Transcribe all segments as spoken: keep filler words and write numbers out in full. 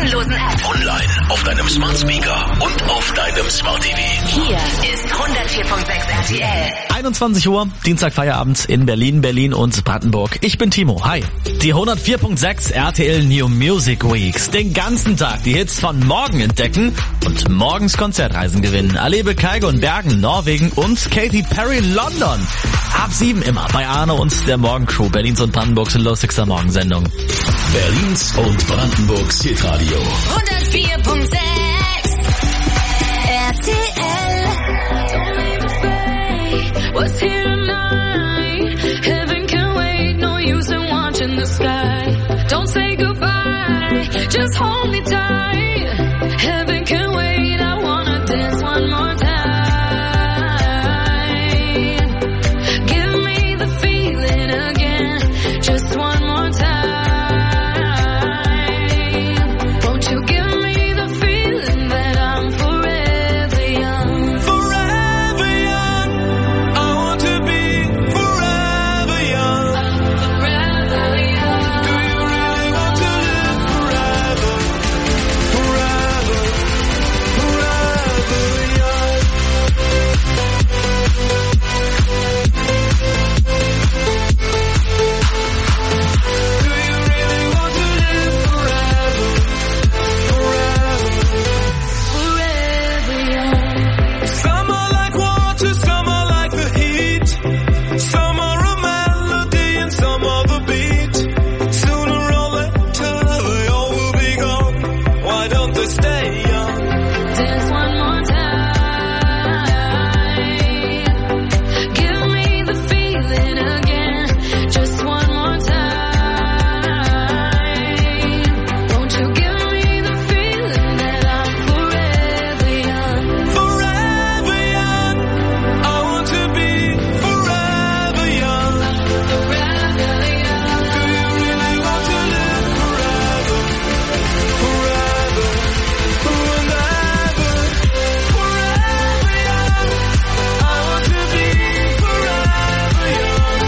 kostenlosen App. Online, auf deinem Smart Speaker und auf deinem Smart T V. Hier ist hundertvier Komma sechs R T L. einundzwanzig Uhr, Dienstag Feierabend in Berlin, Berlin und Brandenburg. Ich bin Timo. Hi. Die hundertvier Komma sechs R T L New Music Weeks. Den ganzen Tag die Hits von morgen entdecken und morgens Konzertreisen gewinnen. Erlebe Kygo in Bergen, Norwegen und Katy Perry London. Ab sieben immer bei Arne und der Morgencrew, Berlins und Brandenburgs Lustigster Morgensendung. Berlins und Brandenburgs Hitradio. hundertvier Komma sechs R T L. What's here tonight? Heaven can wait, no use in watching the sky. Don't say goodbye, just hold me tight. Heaven can wait, I wanna dance one more time. Give me the feeling again, just one more time. Won't you give me the feeling that I'm forever young? Forever young. I want to be forever young. Forever young. Do you really want to live forever? Forever, forever young. Do you really want to live forever? Forever. Forever young. Some are like water, some are like the heat. Some are a melody and some are the beat. Sooner or later they all will be gone. Why don't they stay young? Dance one more time. Give me the feeling again, just one more time. Won't you give me the feeling that I'm forever young? Forever young. I want to be forever young. Forever young. Do you really want to live forever? Forever, forever, forever young. I want to be forever young.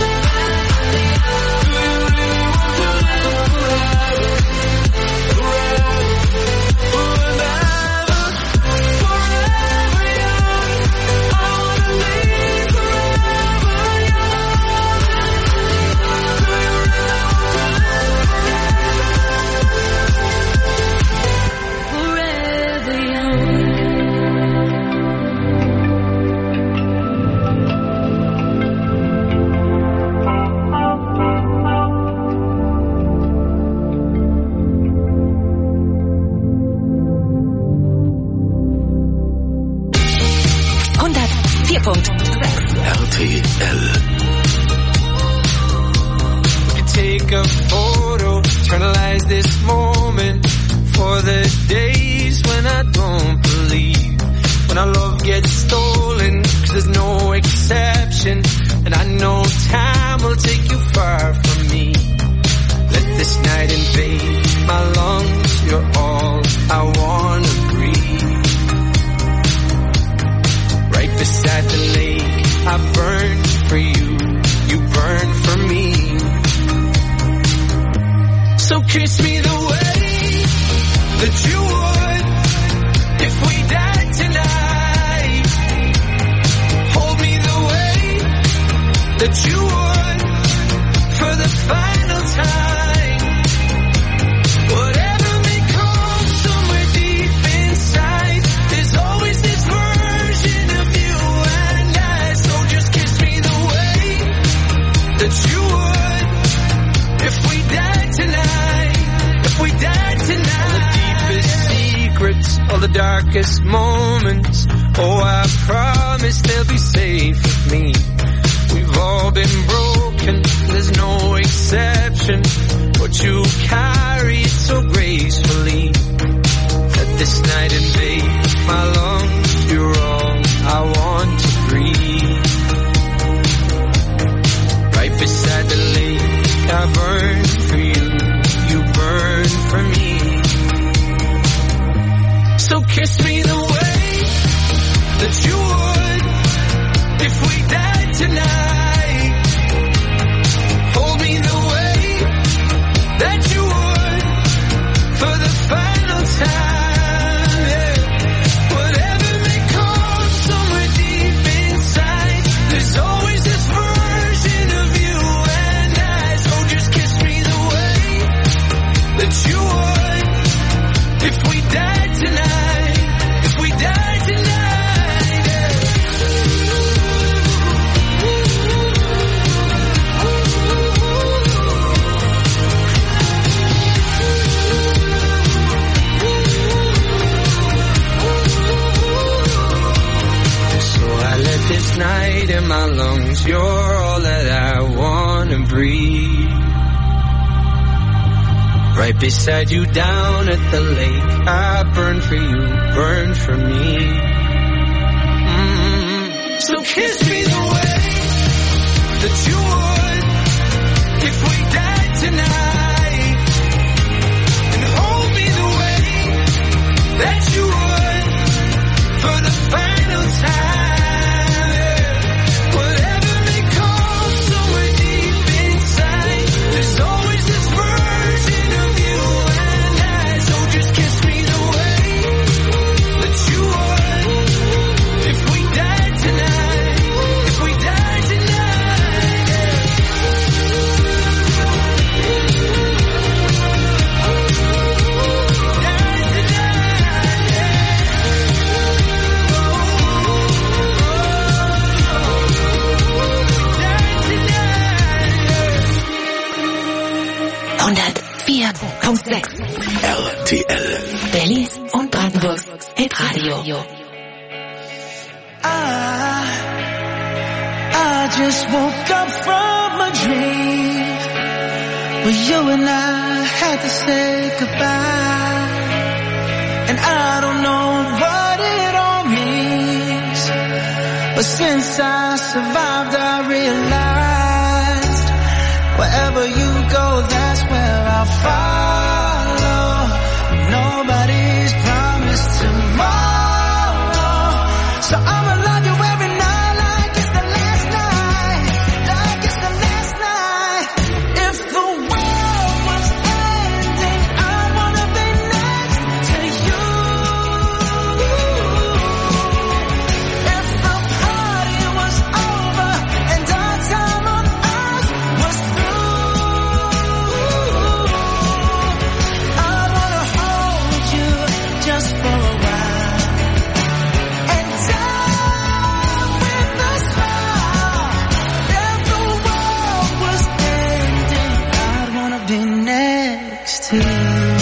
Do you really want to live forever? Forever, forever, forever young. I want to be forever young. Forever young. hundertvier Komma sechs. R T L. Take a photo, eternalize this moment for the days when I don't believe, when our love gets stolen, 'cause there's no exception, and I know time will take you far from me. Let this night invade my lungs, you're all I wanna breathe. Right beside the lake, I burn for you, you burn for me. So kiss me the way that you would if we died tonight. Hold me the way that you would for the final time. Whatever may come somewhere deep inside, there's always this version of you and I. So just kiss me the way that you would if we died tonight, if we died tonight. All the deepest secrets, all the darkest moments, oh I promise they'll be safe with me. We've all been broken, there's no exception, but you carry it so gracefully. Let this night invade my lungs, you're all I want to breathe. Right beside the lake, I burn for you, you burn for me. So kiss me the way that you would if we died tonight. Hold me the way that you would for the fight. 'cause you're all that I wanna breathe. Right beside you down at the lake, I burn for you, burn for me. Mm-hmm. So kiss me the way that you would if we died tonight, and hold me the way that you would for the final time. Whatever may come somewhere deep inside, there's always this version of you and I. So just kiss me the way that you would if we died tonight, if we died tonight, yeah. Died tonight, yeah. hundertvier Punkt sechs R T L. Berlins und Brandenburgs Hitradio. I, I just woke up from a dream where you and I had to say goodbye, and I don't know what it all means, but since I survived I realized wherever you go, that's where I'll follow. Nobody's promised tomorrow, so I'ma love you every night like it's the last night, like it's the last night. If the world was ending, I wanna be next to you. If the party was over and our time on earth was through, I wanna hold you just for a while and die with a smile. If the world was ending, I'd wanna be next to you.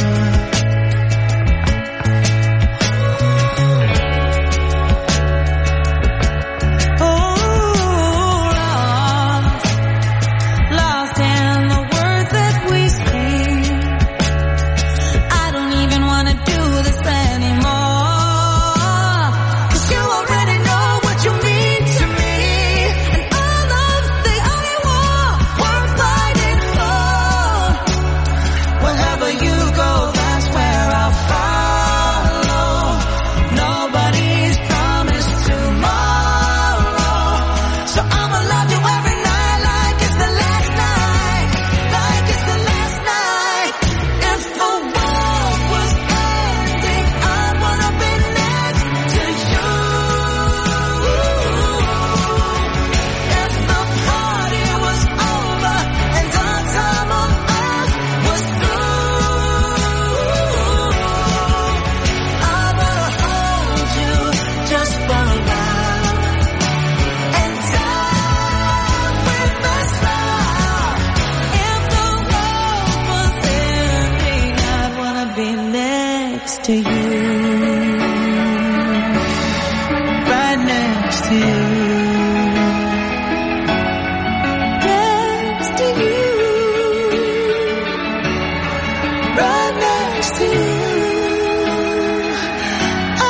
Lost in the words that we speak. I don't even wanna do this anymore, 'cause you already know what you mean to me, and our love's the only war worth fighting for. Wherever you go, that's where I'll follow. Nobody's promised tomorrow, so I'ma love you every night like it's the last night, like it's the last night. If the world was ending, I wanna be next to you. If the party was over and our time on earth was through, I wanna hold you just for a while and die with a smile. If the world was ending, I'd wanna be next to you, right next to you, next to you, right next to you. Ah.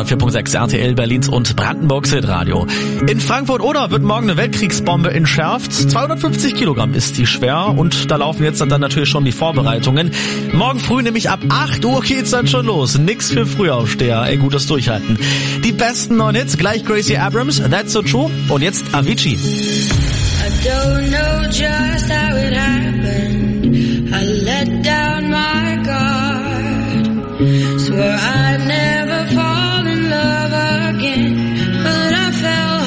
hundertvier Komma sechs R T L Berlins und Brandenburgs Hitradio. In Frankfurt oder wird morgen eine Weltkriegsbombe entschärft. zweihundertfünfzig Kilogramm ist die schwer und da laufen jetzt dann natürlich schon die Vorbereitungen. Morgen früh nämlich ab acht Uhr geht's dann schon los. Nix für Frühaufsteher. Ey, gutes Durchhalten. Die besten neuen Hits, gleich Gracie Abrams, That's So True und jetzt Avicii. I don't know just how it happened. I let down my guard. Swore I'd never fall in love again, but I fell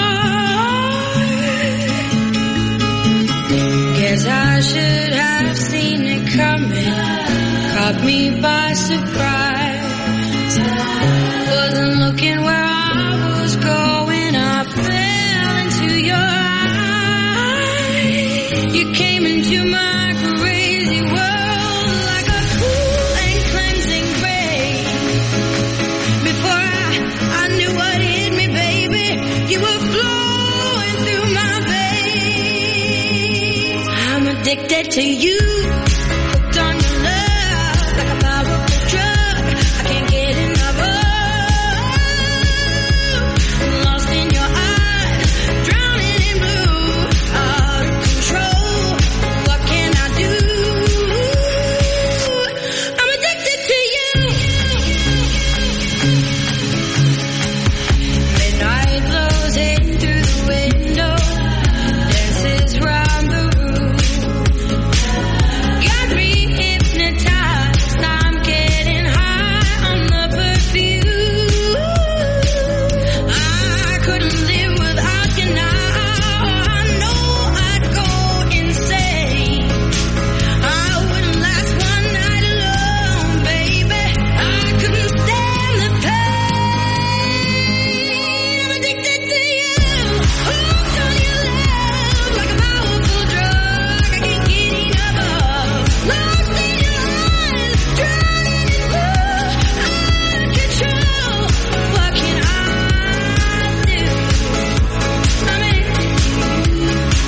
hard. Guess I should have seen it coming. Caught me by surprise. Wasn't looking where I was going. I fell into your eyes. You came into my crazy world like a cool and cleansing rain. Before I, I knew what hit me, baby, you were flowing through my veins. I'm addicted to you. Hooked on your love like a powerful drug. I can't get enough of. Lost in your eyes, drowning in blue. Out of control, what can I do? I'm addicted to you. Midnight blows in through the window, dances round the room. Got me hypnotized, I'm getting high on the perfume. I couldn't live without you now. I know I'd go insane. I wouldn't last one night alone, baby. I couldn't stand the pain. I'm addicted to you. Hooked on your love like a powerful drug. I can't get enough of. Lost in your eyes, drowning in blue. Out of control, what can I do? I'm addicted to you.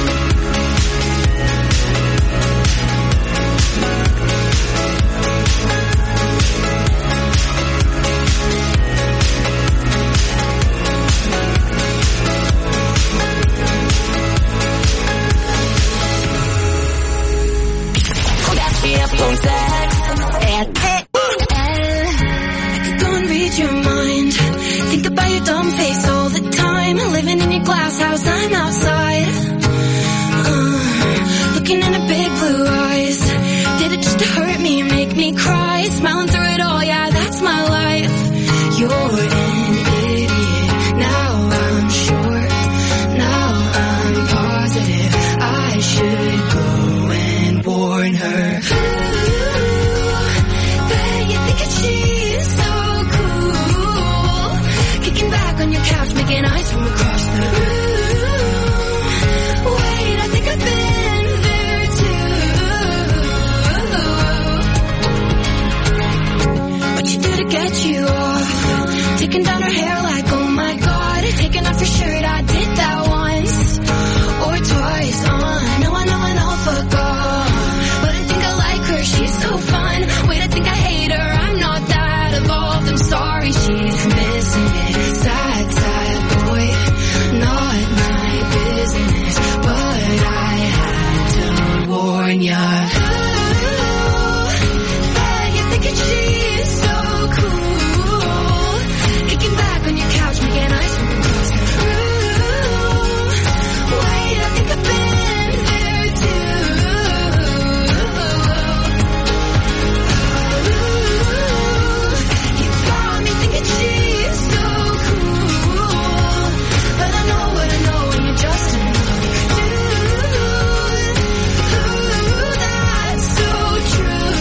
hundertvier Komma sechs R T L. I could go and read your mind. Think about your dumb face all the time. Living in your glass house, I'm outside. Uh, looking in her big blue eyes. Did it just to hurt me, make me cry. Smiling through it all, yeah, that's my life. You're an idiot. Now I'm sure. Now I'm positive. I should go and warn her. Ooh, bet you think that she's so cool. Kicking back on your couch, making eyes from across the room. Wait, I think I've been there too. What you do to get you off? Taking down her hair like, oh my god. Taking off your shirt, I did that once or twice. Uh, no, I know, I know, fuck off. But I think I like her, she's so fun. Wait, I think I hate her, I'm not that evolved. I'm sorry, she's missing it. Sad, sad boy, not my business. But I had to warn ya. Ooh, bet you're thinking she's so cool. Kicking back on your couch, making eyes from across the room. Wait, I think I've been there too. You got me thinking she's so cool. But I know what I know and you're just another dude. Ooh, that's so true.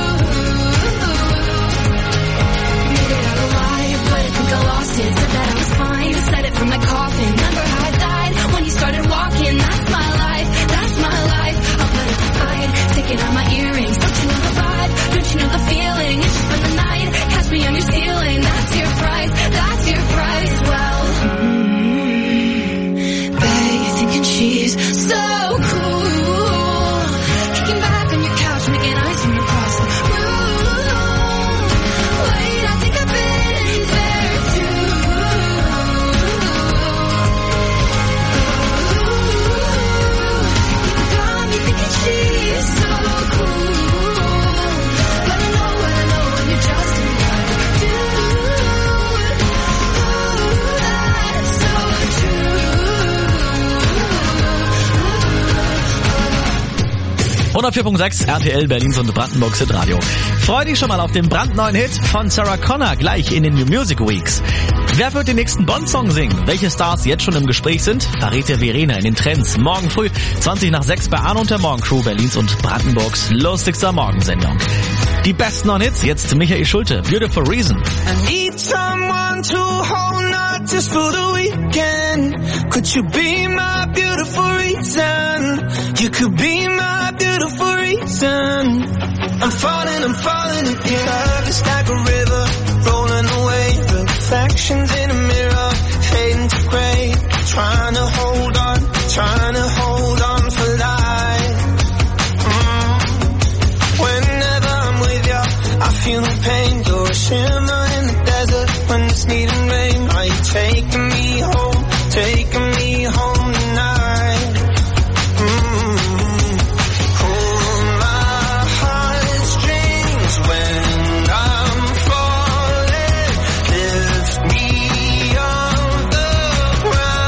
Made it out alive, but I think I lost it. Said that I was fine, said it from my coffin. Remember how I died when you started walking? That's my life, that's my life. I'll put it aside, taking out my earrings. Don't you know the vibe? Don't you know the feeling? It's just for the night, catch me on your ceiling. That's your price, that's your price. Well, mm, bet you're thinking she's so cool. Kicking back on your couch, making eyes from across the room. Wait, I think I've been there too. hundertvier Komma sechs R T L Berlins und Brandenburgs Hitradio. Freu dich schon mal auf den brandneuen Hit von Sarah Connor gleich in den New Music Weeks. Wer wird den nächsten Bond-Song singen? Welche Stars jetzt schon im Gespräch sind? Verrät dir Verena in den Trends. Morgen früh zwanzig nach sechs bei Arno und der Morgencrew, Berlins und Brandenburgs lustigster Morgensendung. Die besten neuen Hits, jetzt Michael Schulte, Beautiful Reason. I need someone to hold, not just for the weekend. Could you be my beautiful reason? You could be my beautiful reason. I'm falling, I'm falling in love, just like a river, rolling away. Reflections in a mirror, fading to grey. Trying to hold on, trying to hold on for life. Mm. Whenever I'm with you, I feel the pain. You're a shimmer in the desert when it's needing rain. Are you taking me home, taking me home tonight? Mm. Pull my heartstrings when I'm falling. Lift me off the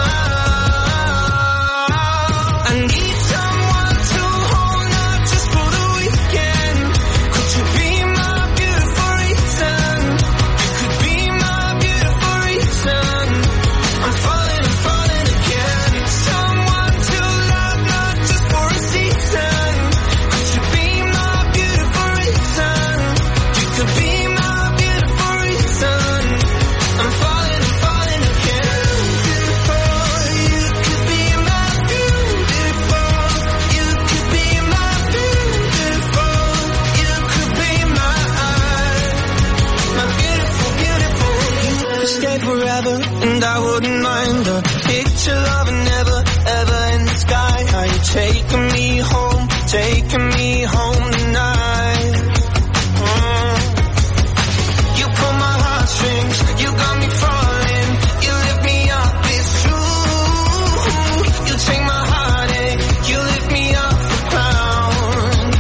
ground. I need someone to hold, not just for the weekend. Could you be my beautiful reason? You could be my beautiful reason. I'm falling, I'm falling again. Someone to love, not just for a season. Could you be my beautiful reason? You could be my beautiful reason. I'm falling, I'm falling again. Beautiful, you could be my beautiful. You could be my beautiful. You could be my, my beautiful, beautiful. You could stay forever and I wouldn't mind a picture of a never, ever in the sky. Are you taking me home, taking me home tonight? Mm. You pull my heartstrings, you got me falling. You lift me up, it's true. You take my heartache, you lift me off the ground.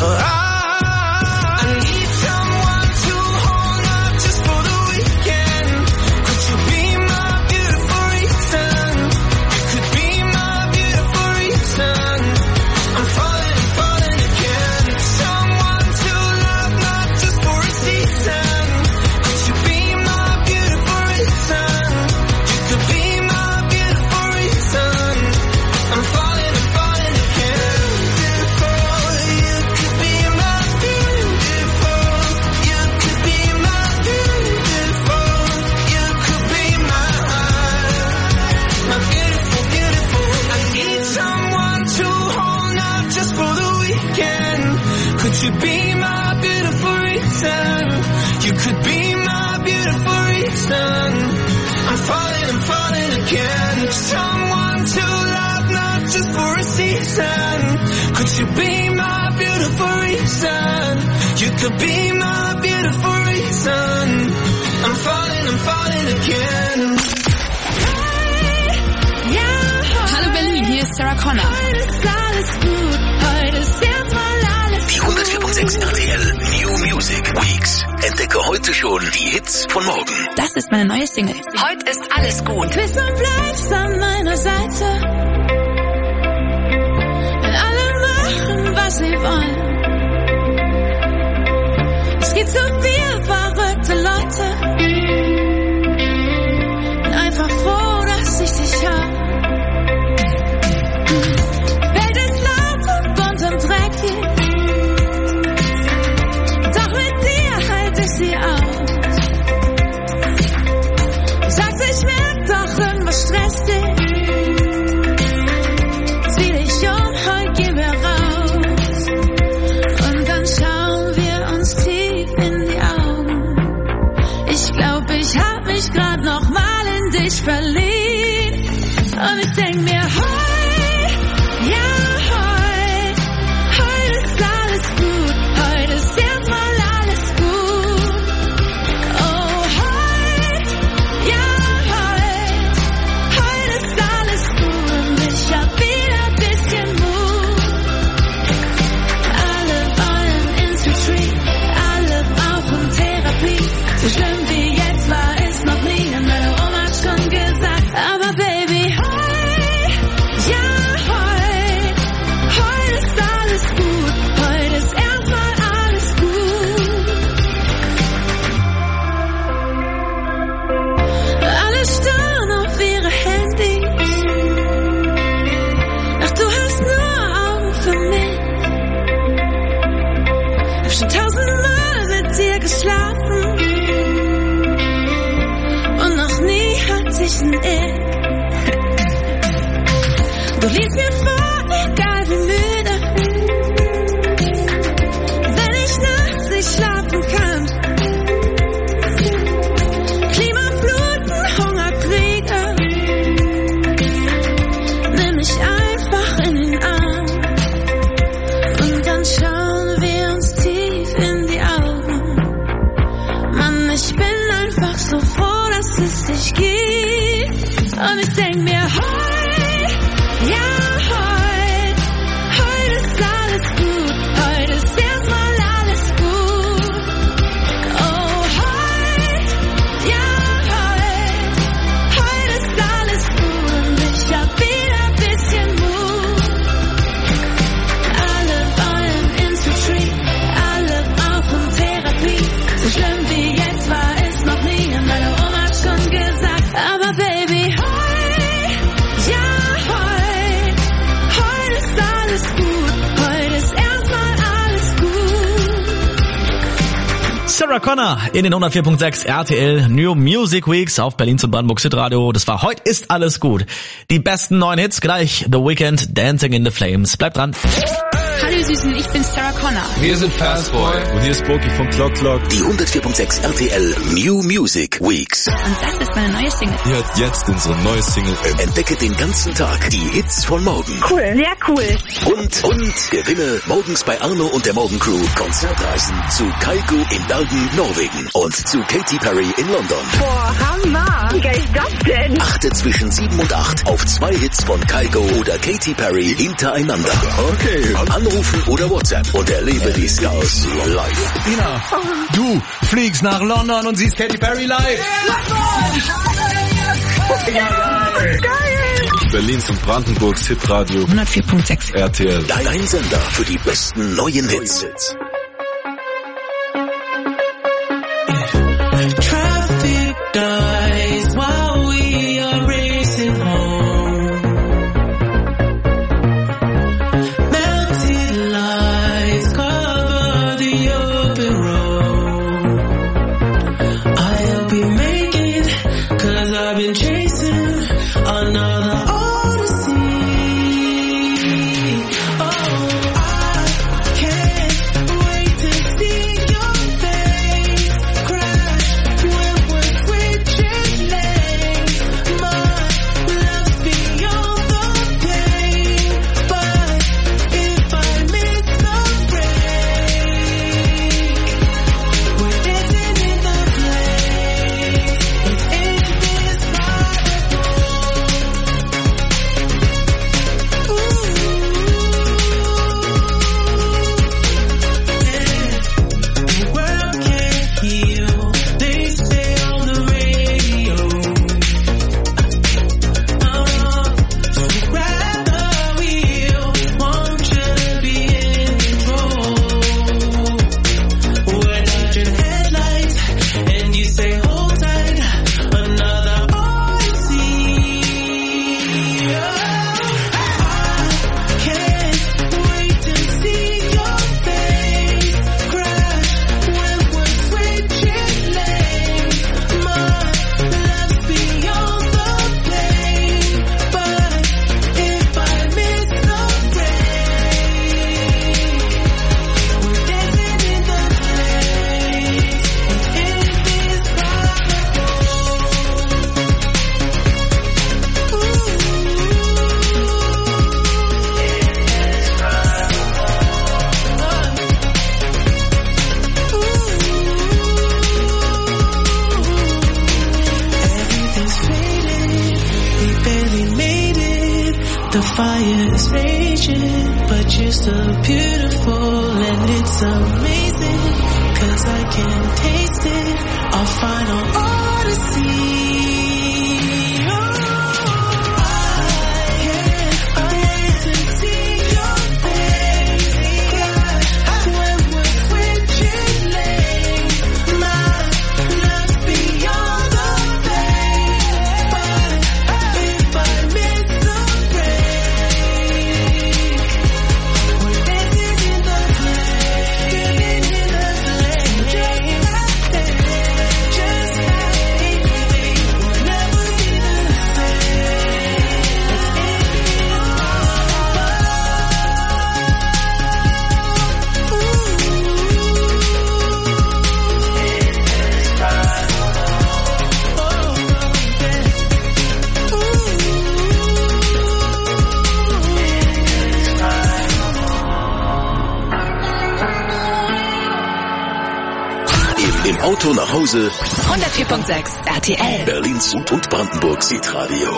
I, I need someone to hold, not just for the weekend. Could you be my beautiful reason? You could be my beautiful reason. I'm falling, I'm falling again. Someone to love, not just for a season. Could you be my beautiful reason? You could be my beautiful reason. I'm falling, I'm falling again. Beautiful, you could be my beautiful. You could be my beautiful. You could be my, my beautiful, beautiful. I need someone to hold, not just for the weekend. Could you be my beautiful reason? You could be my beautiful reason. I'm falling, I'm falling again. Someone to love, not just for a season. Could you be my beautiful reason? You could be my beautiful reason. I'm falling, I'm falling again. Hallo Berlin, hier ist Sarah Connor. Die hundertvier Komma sechs R T L New Music Weeks. Entdecke heute schon die Hits von morgen. Das ist meine neue Single. Heute ist alles gut. Bis und bleibst an meiner Seite. Wenn alle machen, was sie wollen. Es gibt so viele verrückte Leute. Bin einfach froh, dass ich dich hab. Welt ist laut und bunt und dreckig. Doch mit dir halt ich sie aus. Du sagst, ich merk doch, irgendwas stresst dich. Zieh dich um, heute gehen wir raus. Und dann schauen wir uns tief in die Augen. Ich glaub, ich hab mich grad noch mal in dich verliebt. Und ich denk mir, heu, ja, heu, heute ist alles gut. Heute ist erstmal alles gut. Oh, heut, ja, heut, heute ist alles gut. Und ich hab wieder ein bisschen Mut. Alle wollen ins Retreat, alle brauchen Therapie. So schlimm wie jetzt war es noch nie, und meine Oma hat schon gesagt. Aber Baby, heu, starren auf ihre Handys. Doch du hast nur Augen für mich. Hab schon tausendmal mit dir geschlafen und noch nie hatte ich ein Ick. Du liest mir vor, egal wie müde, wenn ich nachts nicht schlafen kann. Klimafluten, Hungerkriege, nimm mich einfach in den Arm und dann schauen wir uns tief in die Augen. Mann, ich bin einfach so froh, dass es dich gibt. Und ich denk mir, heute, ja, heute, heute ist alles gut. Heute ist erstmal alles gut. Oh, heute, ja, heute, heute ist alles gut. Und ich hab wieder ein bisschen Mut. Alle wollen ins Retreat, alle brauchen Therapie. So schlimm wie jetzt war es noch nie. Und meine Oma hat schon gesagt, aber Baby, heute, ja, heute, heute ist alles gut. Heute ist erstmal alles gut. Sarah Connor in den hundertvier Punkt sechs R T L New Music Weeks auf Berlin zum Brandenburg Hitradio. Das war Heute ist alles gut. Die besten neuen Hits gleich. The Weeknd, Dancing in the Flames. Bleibt dran. Hallo ihr Süßen, ich bin Sarah Connor. Wir sind Fastboy. Und hier ist Boki vom Clock Clock. Die hundertvier Punkt sechs R T L New Music Weeks. Und das ist meine neue Single. Hört jetzt unsere neue Single. Entdecke den ganzen Tag die Hits von morgen. Cool, sehr cool. Und, und gewinne morgens bei Arno und der Morgencrew Konzertreisen zu Kygo in Bergen, Norwegen und zu Katy Perry in London. Boah, Hammer. Wie geil ist das denn? Achte zwischen sieben und acht auf zwei Hits von Kygo oder Katy Perry hintereinander. Okay. Anrufen oder WhatsApp und erlebe die Stars live. Ina, du fliegst nach London und siehst Katy Perry live. Geil. Berlins und Brandenburgs Hitradio hundertvier Punkt sechs R T L. Dein Sender für die besten neuen Hits. Traffic dies while we are racing home. Melted lights cover the open road. I'll be making, cause I've been chasing another odyssey. Oh, I can't wait to see your face crash when we're switching lanes. My love's beyond the pain, but if I miss the break, we're dancing in the place. It's indescribable. Ooh, the world can't heal. They say on the radio. Uh, so grab the wheel. Want you to be in control. We're dodging headlights, and you say hold tight. Another odyssey. I can't wait to see your face crash when we're switching lanes. My love's beyond the pain, but if I miss the break, we're dancing in the place. It's Everything's faded, we barely made it. The fire is raging, but you're so beautiful and it's amazing. Cause I can taste it, our final odyssey. Oh, I can't wait to see your face crash when we're switching lanes. My love's beyond the pain, Auto nach Hause, hundertvier Komma sechs R T L. Berlins und, und Brandenburgs Hitradio.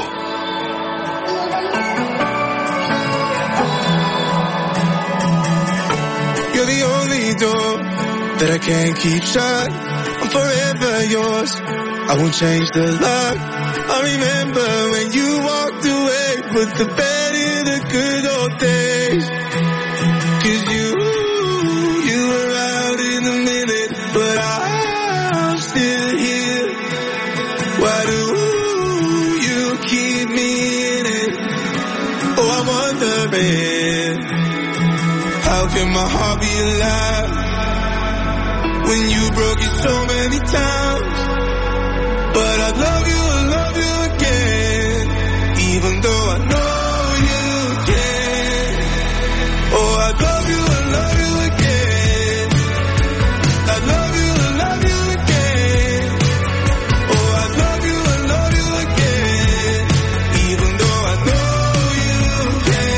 You're the only door that I can't keep shut. I'm forever yours. I won't change the lock. I remember when you walked away, put the bed in the good old days. Cause you, you were out in a minute, but I'm still here. Why do you keep me in it? Oh, I'm wondering, how can my heart be alive when you broke it so many times? But I love you, I love you again, even though I know you can. Oh, I love you, I love you again. I love you, I love you again. Oh, I love you, I love you again, even though I know you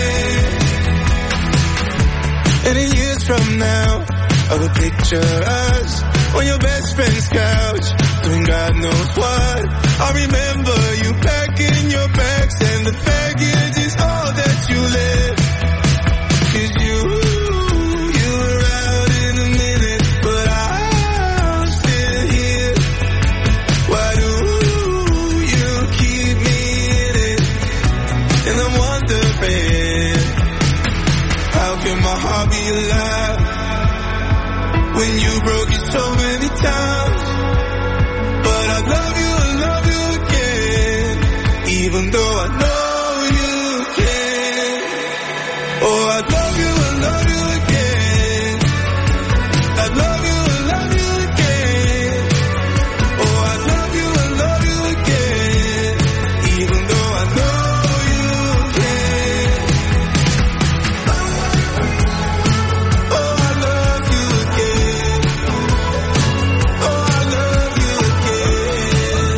can. And in years from now, I will picture us on your best friend's couch, doing God knows what. I remember you packing your bags, and the baggage is all that you left. Cause you, you were out in a minute, but I'm still here. Why do you keep me in it? And I'm wondering, how can my heart be alive when you broke it so many times? But I love you, I love you again, even though I know you can. Oh, I love you, I love you again. I love you, I love you again. Oh, I love you, I love you again, even though I know you can. Oh, I love you again. Oh, I love you again,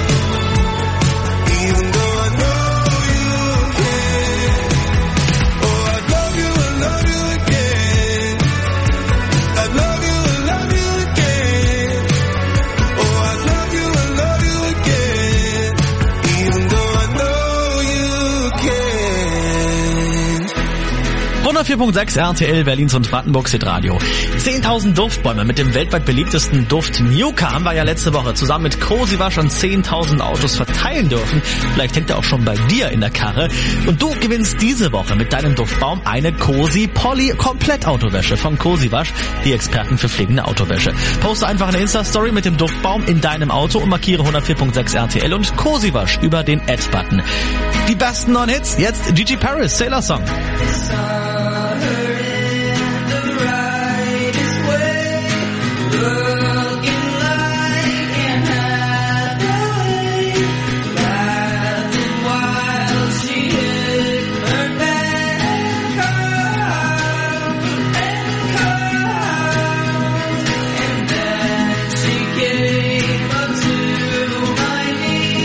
even though I know you can. Oh, I love you, I love you again. I love you, I love you again. Oh, I love you, I love you again, even though I know you can. hundertvier Komma sechs R T L, Berlins und Brandenburgs Hitradio. zehntausend Duftbäume mit dem weltweit beliebtesten Duft Nuka haben wir ja letzte Woche zusammen mit Cozy Wash an zehntausend Autos verteilen dürfen. Vielleicht hängt er auch schon bei dir in der Karre. Und du gewinnst diese Woche mit deinem Duftbaum eine Cozy Poly Komplettautowäsche von Cozy Wash, die Experten für pflegende Autowäsche. Poste einfach eine Insta-Story mit dem Duftbaum in deinem Auto und markiere hundertvier Komma sechs R T L und Cozy Wash über den Add-Button. Die besten neuen Hits, jetzt Gigi Paris, Sailor Song.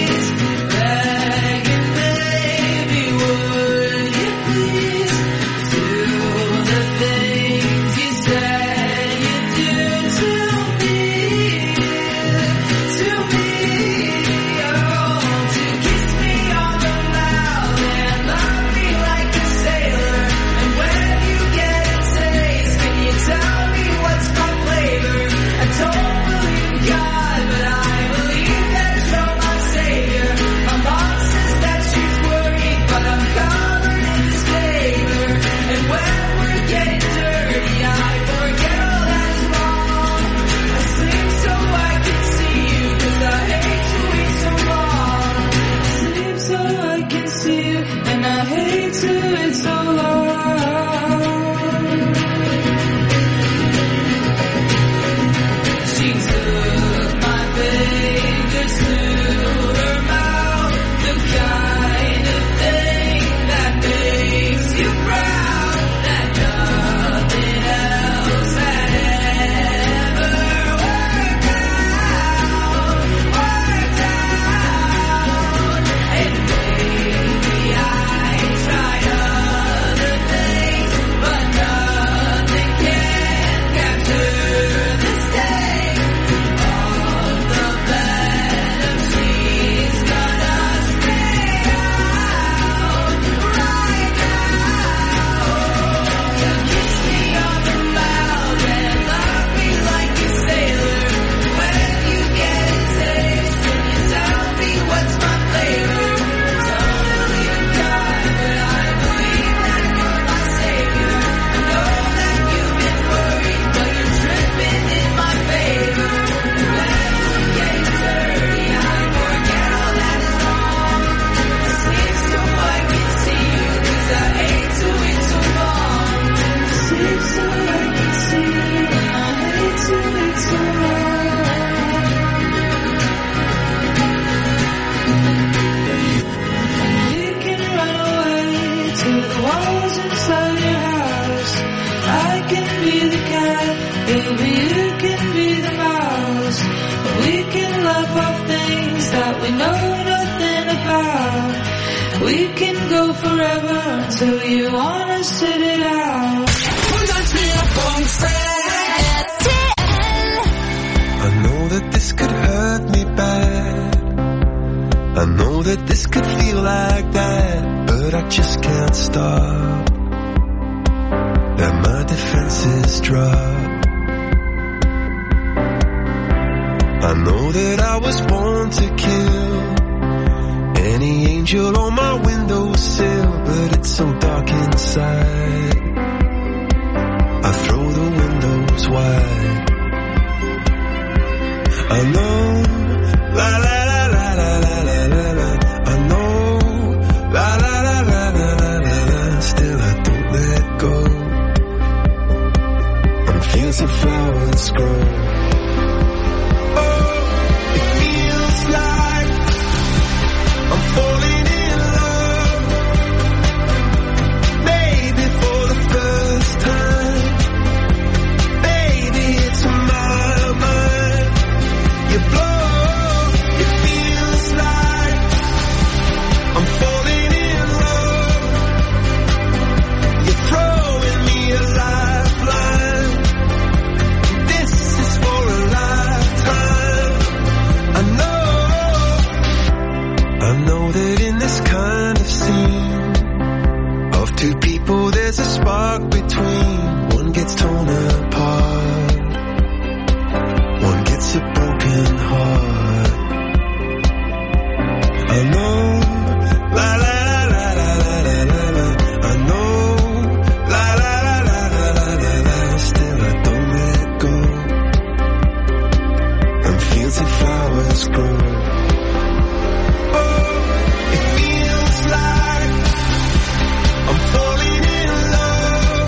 Baby, would you please We can go forever until you wanna sit it out. I know that this could hurt me bad. I know that this could feel like that, but I just can't stop. Let my defenses drop. I know that I was born to kill any angel on my windowsill, but it's so dark inside. I throw the windows wide. I know, la la la la la la la la la. I know, la la la la la la la la. Still I don't let go. I'm feeling some flowers grow. Oh, it feels like I'm falling in love. Maybe for the first time. Baby, it's in my mind. You blow, it feels like I'm falling in love. You're throwing me a lifeline. This is for a lifetime. I know, I know that in this kind of scene of two people there's a spark between. One gets torn apart, one gets a broken heart. I know, la la la la la la la la. I know, la la la la la la la la. Still I don't let go. And fields and flowers grow. Oh, it feels like I'm falling in love.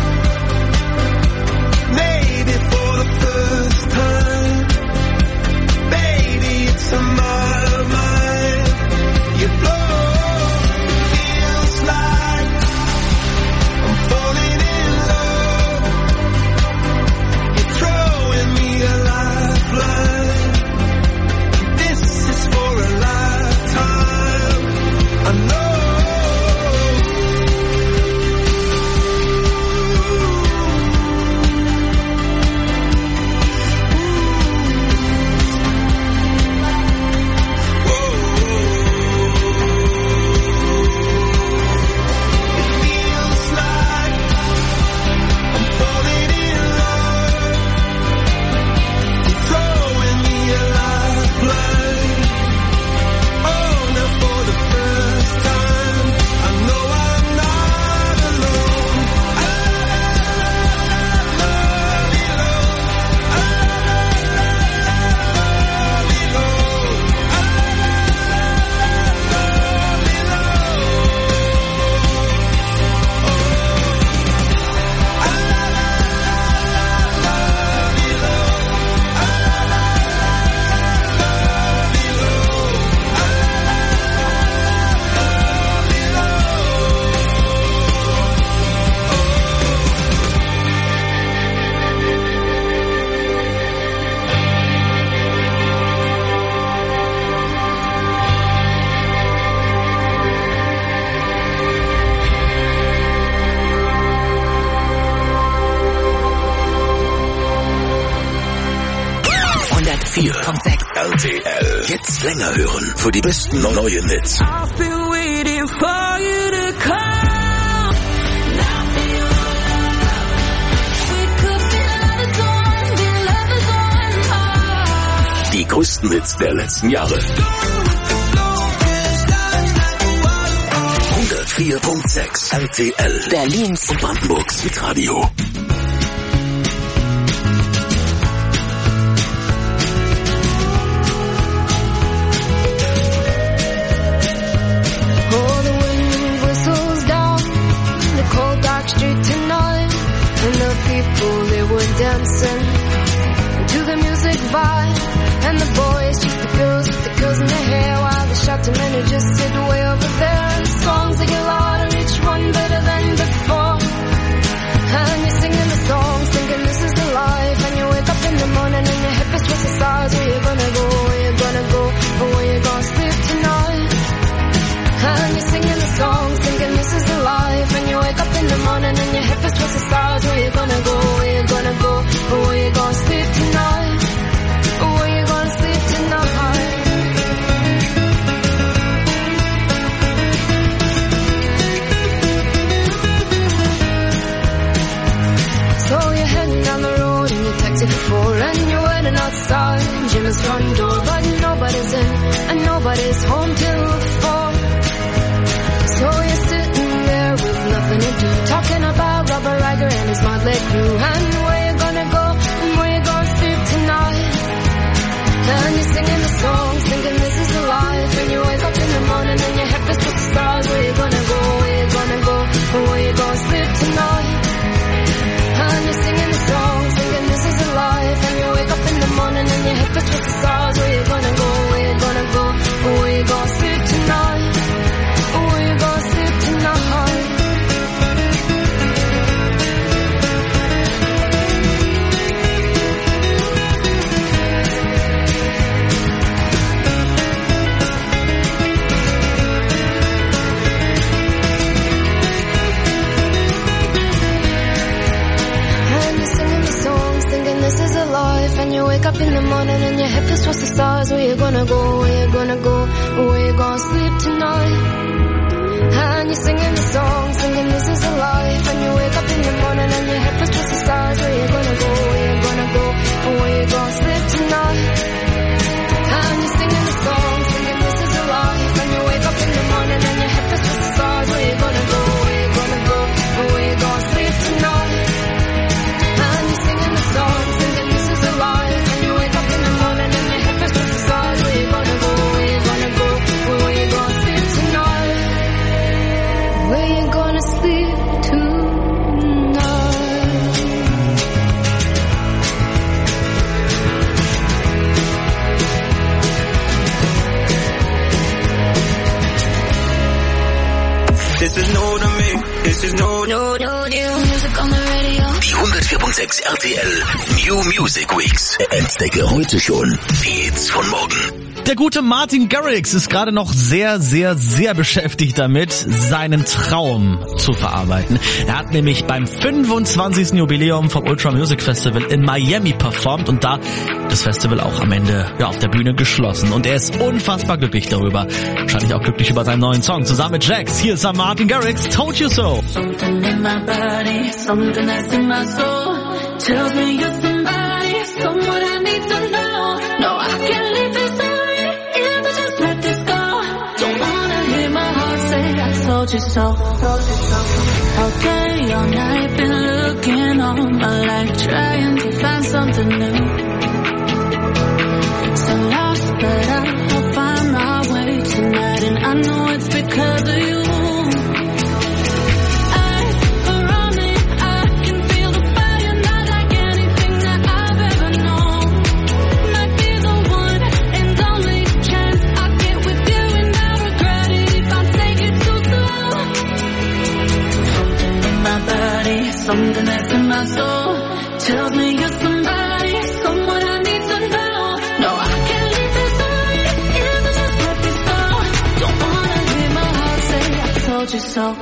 Maybe for the first time. Baby, it's in my mind. You blow, it feels like I'm falling in love. You're throwing me a lifeline. This is for a lifetime. I know. R T L. Jetzt länger hören für die besten neuen Hits. I've been waiting for you to come. Die größten Hits der letzten Jahre. hundertvier Komma sechs R T L. Berlins und Brandenburgs Hitradio. And the people, they were dancing to the music vibe. And the boys chased the girls with the curls in their hair, while the shouted men who just sit way over there. And the songs they get louder, each one better than before. And you sing And you're singing the songs, thinking this is the life. And you wake up in the morning and your hip is towards the stars. Where you gonna go, where you gonna go, or where you gonna sleep tonight, or where you gonna sleep tonight. So you're heading down the road in your taxi for four, and you're waiting outside Jim's front door, but nobody's in and nobody's home till four. So you're sitting there with nothing to do, talking about Robert Riger and his motley crew, and where you gonna go and where you gonna sleep tonight. And you're singing the songs, thinking this is the life. And you wake up in the morning and your head is with the stars. Where you gonna go, where you gonna go, or where you gonna sleep tonight. And you're singing the songs, thinking this is the life. And you wake up in the morning and your hip is with the stars. Where you gonna go, where you gonna go, or where you gonna sleep tonight, or where you gonna sleep tonight. This is a life, and you wake up in the morning and your hip is towards the stars. Where you gonna go, where you gonna go, or where you gonna sleep tonight. And you're singing the song, singing this is a life. And you wake up in the morning and your hip is towards the stars. Where you gonna go, where you gonna go, or where you gonna sleep tonight. And you're singing the song, singing this is a life. And you wake up in the morning and your hip is towards the stars. Where you gonna go, where you gonna go, or where you gonna sleep tonight. And you're singing the song, singing this is a life. And you wake up in the morning and your hip is with the stars. Where you gonna go, where you gonna go, or where you gonna sleep tonight. Where you gonna sleep tonight. This is new to me, this is new, new, new, new music on the radio. Die hundertvier Komma sechs R T L New Music Weeks. Entdecke heute schon die Hits von morgen. Der gute Martin Garrix ist gerade noch sehr, sehr, sehr beschäftigt damit, seinen Traum zu verarbeiten. Er hat nämlich beim fünfundzwanzigsten Jubiläum vom Ultra Music Festival in Miami performt und da das Festival auch am Ende ja, auf der Bühne geschlossen. Und er ist unfassbar glücklich darüber. Wahrscheinlich auch glücklich über seinen neuen Song zusammen mit Jax. Hier ist Martin Garrix, Told You So. Something in my body, something that's in my soul, tells me you're somebody, someone I need to know. No, I can't leave this away, if I just let this go. Don't wanna hear my heart say I told you so. All day, all night, been looking all my life, trying to find something new. So lost, but I'll find my way tonight, and I know it's because of you. Something that's in my soul tells me you're somebody, someone I need to know. No, I can't leave this away, if I just let this go. Don't wanna hear my heart say I told you so.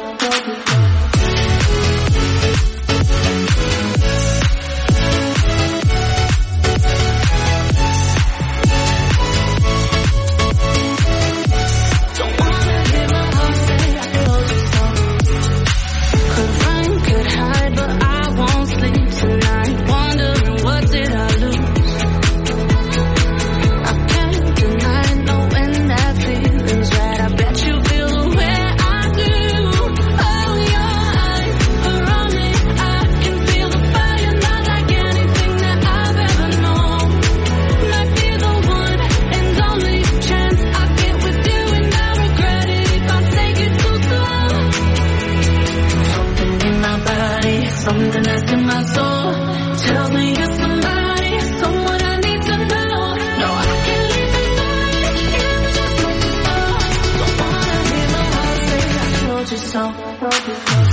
Something that's in my soul tells me you're somebody, someone I need to know. No, I can't leave this away, if I just let this go. Don't wanna hear my heart say I told you so. Told you so.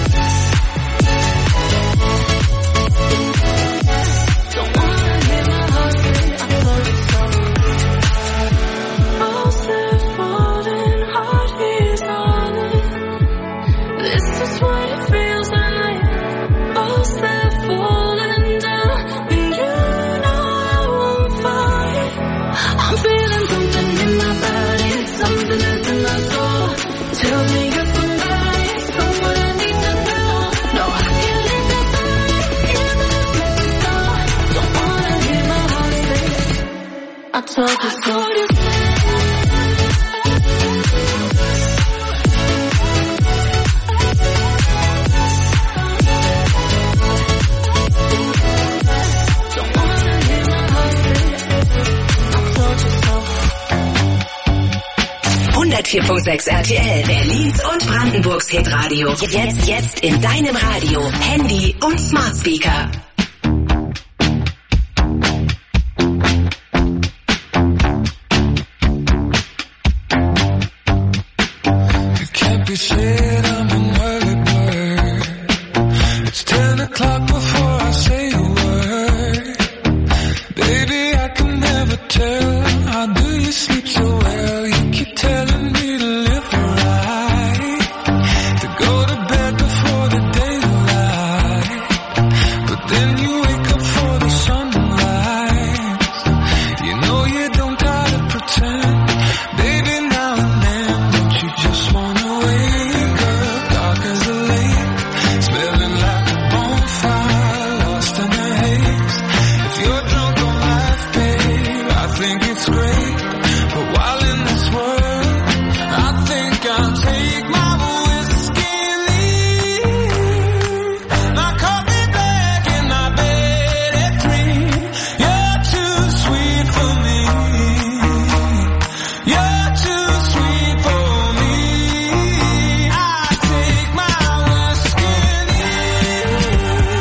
Don't wanna hear my told you so. hundertvier Komma sechs R T L, Berlins und Brandenburgs Hitradio. Jetzt, jetzt in deinem Radio, Handy und Smart Speaker.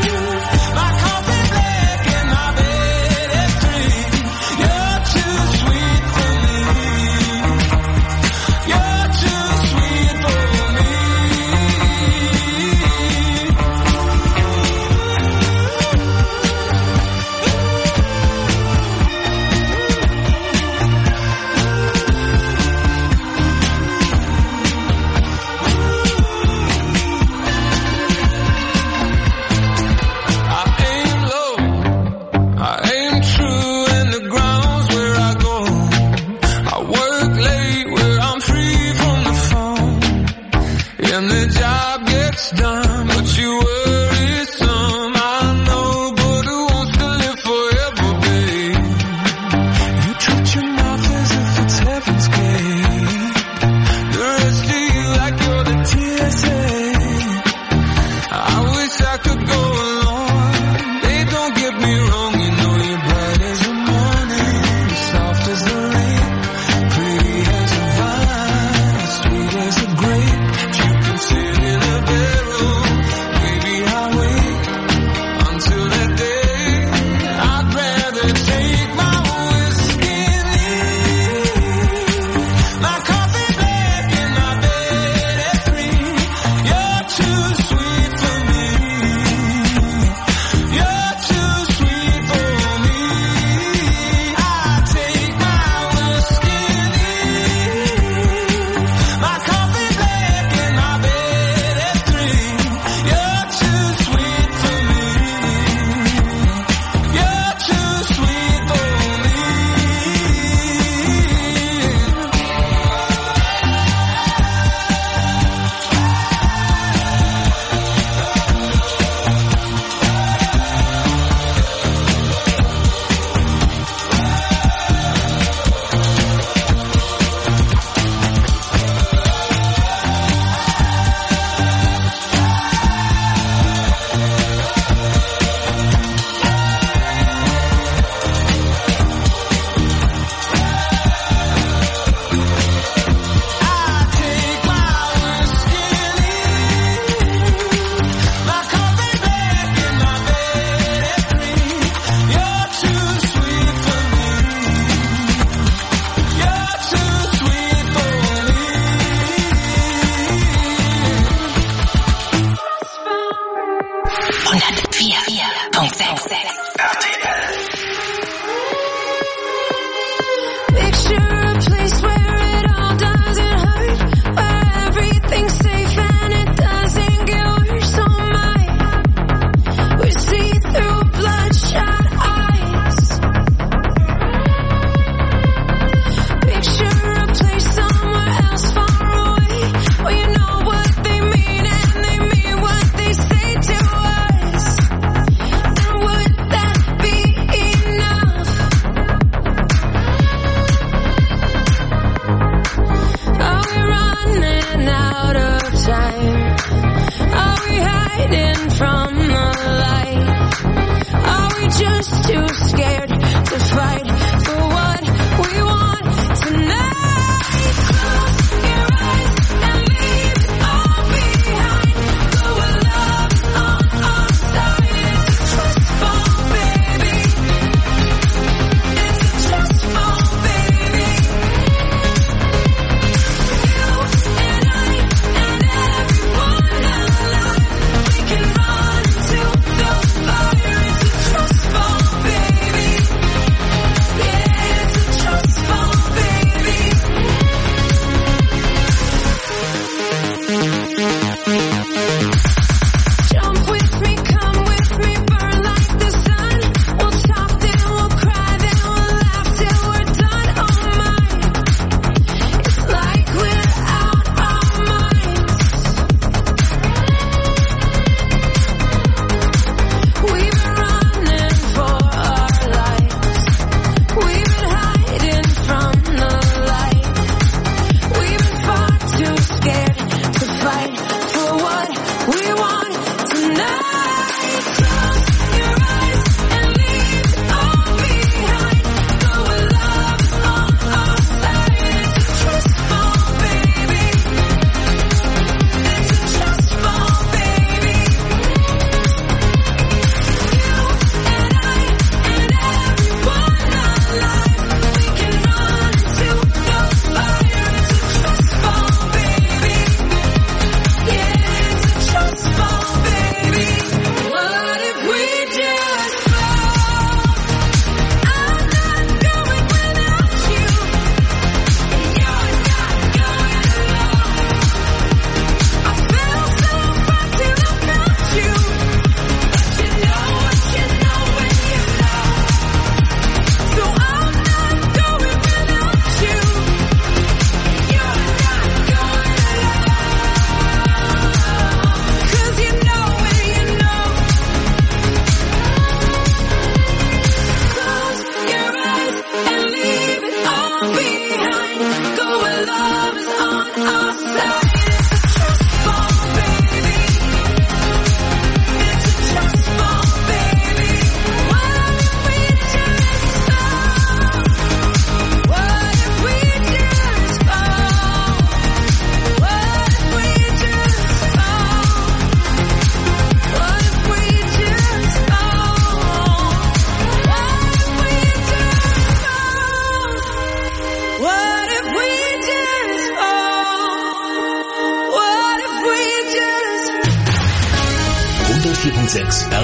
Too sweet.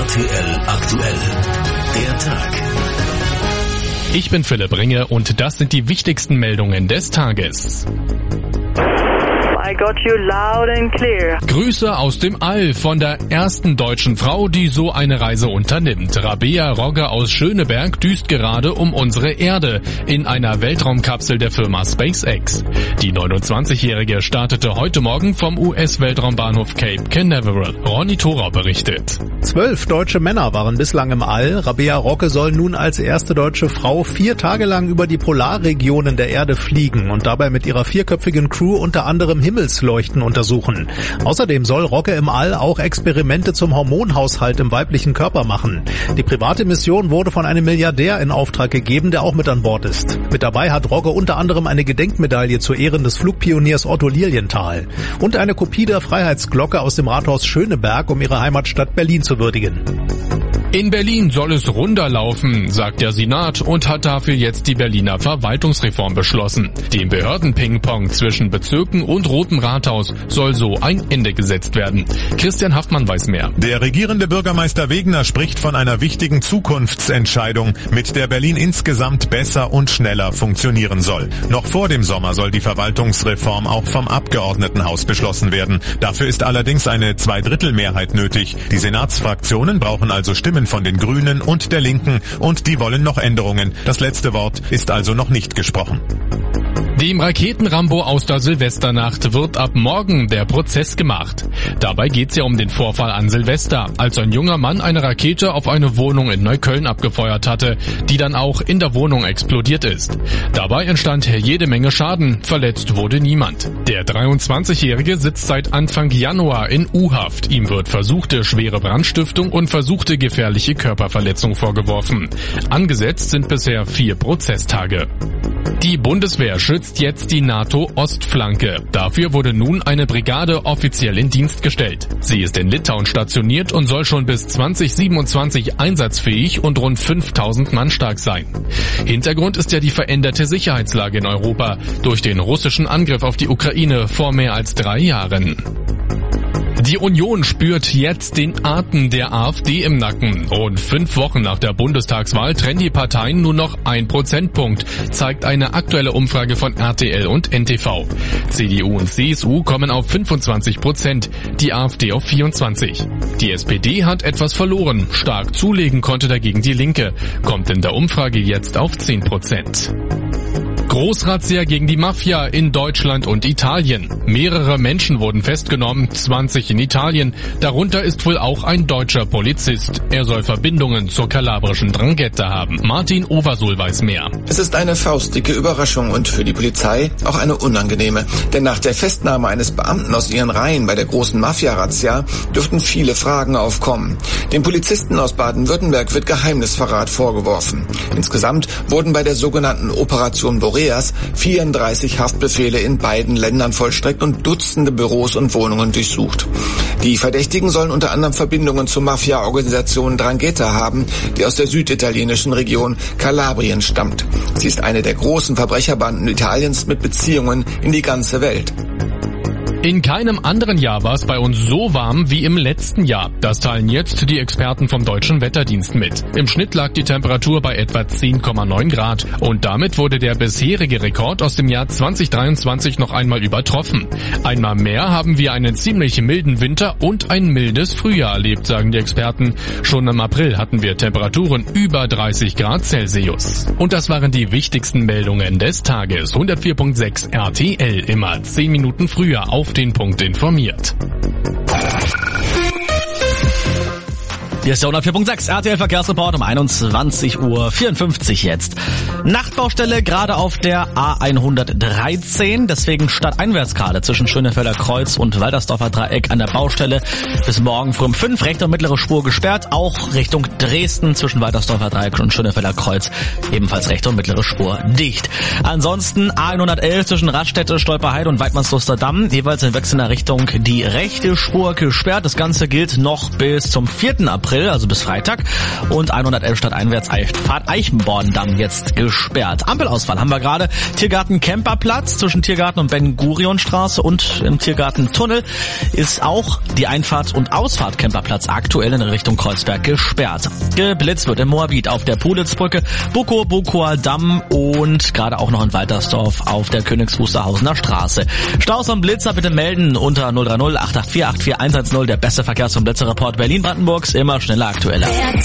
R T L aktuell. Der Tag. Ich bin Philipp Ringe und das sind die wichtigsten Meldungen des Tages. I got you loud and clear. Grüße aus dem All von der ersten deutschen Frau, die so eine Reise unternimmt. Rabea Rogge aus Schöneberg düst gerade um unsere Erde in einer Weltraumkapsel der Firma SpaceX. Die neunundzwanzigjährige startete heute Morgen vom U S-Weltraumbahnhof Cape Canaveral. Ronny Thorau berichtet. Zwölf deutsche Männer waren bislang im All. Rabea Rogge soll nun als erste deutsche Frau vier Tage lang über die Polarregionen der Erde fliegen und dabei mit ihrer vierköpfigen Crew unter anderem Himmelsleuchten untersuchen. Außerdem soll Rogge im All auch Experimente zum Hormonhaushalt im weiblichen Körper machen. Die private Mission wurde von einem Milliardär in Auftrag gegeben, der auch mit an Bord ist. Mit dabei hat Rogge unter anderem eine Gedenkmedaille zu Ehren des Flugpioniers Otto Lilienthal und eine Kopie der Freiheitsglocke aus dem Rathaus Schöneberg, um ihre Heimatstadt Berlin zu würdigen. In Berlin soll es runder laufen, sagt der Senat und hat dafür jetzt die Berliner Verwaltungsreform beschlossen. Dem Behörden-Ping-Pong zwischen Bezirken und Rotem Rathaus soll so ein Ende gesetzt werden. Christian Haftmann weiß mehr. Der regierende Bürgermeister Wegner spricht von einer wichtigen Zukunftsentscheidung, mit der Berlin insgesamt besser und schneller funktionieren soll. Noch vor dem Sommer soll die Verwaltungsreform auch vom Abgeordnetenhaus beschlossen werden. Dafür ist allerdings eine Zweidrittelmehrheit nötig. Die Senatsfraktionen brauchen also Stimmen von den Grünen und der Linken und die wollen noch Änderungen. Das letzte Wort ist also noch nicht gesprochen. Dem Raketenrambo aus der Silvesternacht wird ab morgen der Prozess gemacht. Dabei geht's ja um den Vorfall an Silvester, als ein junger Mann eine Rakete auf eine Wohnung in Neukölln abgefeuert hatte, die dann auch in der Wohnung explodiert ist. Dabei entstand jede Menge Schaden, verletzt wurde niemand. Der dreiundzwanzigjährige sitzt seit Anfang Januar in U-Haft. Ihm wird versuchte schwere Brandstiftung und versuchte gefährliche Körperverletzung vorgeworfen. Angesetzt sind bisher vier Prozesstage. Die Bundeswehr schützt jetzt die NATO-Ostflanke. Dafür wurde nun eine Brigade offiziell in Dienst gestellt. Sie ist in Litauen stationiert und soll schon bis zwanzig siebenundzwanzig einsatzfähig und rund fünftausend Mann stark sein. Hintergrund ist ja die veränderte Sicherheitslage in Europa durch den russischen Angriff auf die Ukraine vor mehr als drei Jahren. Die Union spürt jetzt den Atem der AfD im Nacken. Rund fünf Wochen nach der Bundestagswahl trennen die Parteien nur noch ein Prozentpunkt, zeigt eine aktuelle Umfrage von R T L und N T V. C D U und C S U kommen auf fünfundzwanzig Prozent, die AfD auf vierundzwanzig. Die S P D hat etwas verloren, stark zulegen konnte dagegen die Linke, kommt in der Umfrage jetzt auf zehn Prozent. Großrazzia gegen die Mafia in Deutschland und Italien. Mehrere Menschen wurden festgenommen, zwanzig in Italien. Darunter ist wohl auch ein deutscher Polizist. Er soll Verbindungen zur kalabrischen Drangheta haben. Martin Oversul weiß mehr. Es ist eine faustdicke Überraschung und für die Polizei auch eine unangenehme. Denn nach der Festnahme eines Beamten aus ihren Reihen bei der großen Mafia-Razzia dürften viele Fragen aufkommen. Dem Polizisten aus Baden-Württemberg wird Geheimnisverrat vorgeworfen. Insgesamt wurden bei der sogenannten Operation Boreas vierunddreißig Haftbefehle in beiden Ländern vollstreckt und Dutzende Büros und Wohnungen durchsucht. Die Verdächtigen sollen unter anderem Verbindungen zur Mafia-Organisation Drangheta haben, die aus der süditalienischen Region Kalabrien stammt. Sie ist eine der großen Verbrecherbanden Italiens mit Beziehungen in die ganze Welt. In keinem anderen Jahr war es bei uns so warm wie im letzten Jahr. Das teilen jetzt die Experten vom Deutschen Wetterdienst mit. Im Schnitt lag die Temperatur bei etwa zehn Komma neun Grad und damit wurde der bisherige Rekord aus dem Jahr zweitausenddreiundzwanzig noch einmal übertroffen. Einmal mehr haben wir einen ziemlich milden Winter und ein mildes Frühjahr erlebt, sagen die Experten. Schon im April hatten wir Temperaturen über dreißig Grad Celsius. Und das waren die wichtigsten Meldungen des Tages. hundertvier Komma sechs R T L, immer zehn Minuten früher auf den Punkt informiert. Hier ist der hundertvier Komma sechs R T L Verkehrsreport um einundzwanzig Uhr vierundfünfzig jetzt. Nachtbaustelle gerade auf der A hundertdreizehn, deswegen stadteinwärts gerade zwischen Schönefelder Kreuz und Waltersdorfer Dreieck an der Baustelle. Bis morgen früh um fünf, rechte und mittlere Spur gesperrt, auch Richtung Dresden zwischen Waltersdorfer Dreieck und Schönefelder Kreuz ebenfalls rechte und mittlere Spur dicht. Ansonsten A hundertelf zwischen Raststätte, Stolperheide und Weidmannsluster Damm, jeweils in wechselnder Richtung die rechte Spur gesperrt. Das Ganze gilt noch bis zum vierten April. April, also bis Freitag. Und hundertelf stadteinwärts Fahrt Eichenborn dann jetzt gesperrt. Ampelausfall haben wir gerade. Tiergarten Kemperplatz zwischen Tiergarten und Ben-Gurion-Straße und im Tiergarten Tunnel ist auch die Einfahrt und Ausfahrt Kemperplatz aktuell in Richtung Kreuzberg gesperrt. Geblitzt wird in Moabit auf der Pulitzbrücke, Bukow, Bukower Damm und gerade auch noch in Waltersdorf auf der Königs Wusterhausener Straße. Staus und Blitzer bitte melden unter null drei null acht acht vier acht vier eins eins null. Der beste Verkehrs- und Blitzerreport Berlin-Brandenburgs, immer schneller, aktueller.